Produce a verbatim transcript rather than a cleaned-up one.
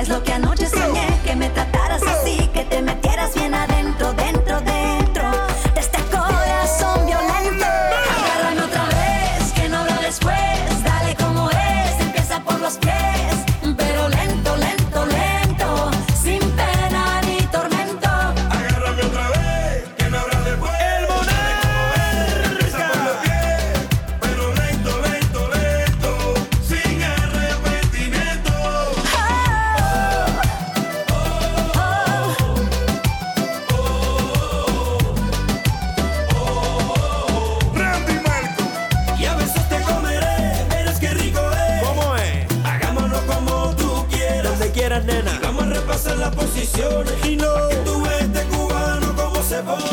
Es lo que anoche soñé, que me trataras así, que te metieras bien adentro, dentro, dentro de este corazón violento. Agárrame otra vez, que no habrá después. Dale como es, empieza por los pies, pero lento, lento, lento, sin pena ni tormento. Agárrame otra vez, que no habrá después. El Monarca. Empieza por los pies, pero lento, lento, lento, sin arrepentimiento. Randy Marco. Y a veces te comeré, verás qué rico es. ¿Cómo es? Hagámoslo como tú quieras. Donde quieras, nena. Vamos a repasar las posiciones. Y no. Que tú ves este cubano como se pone.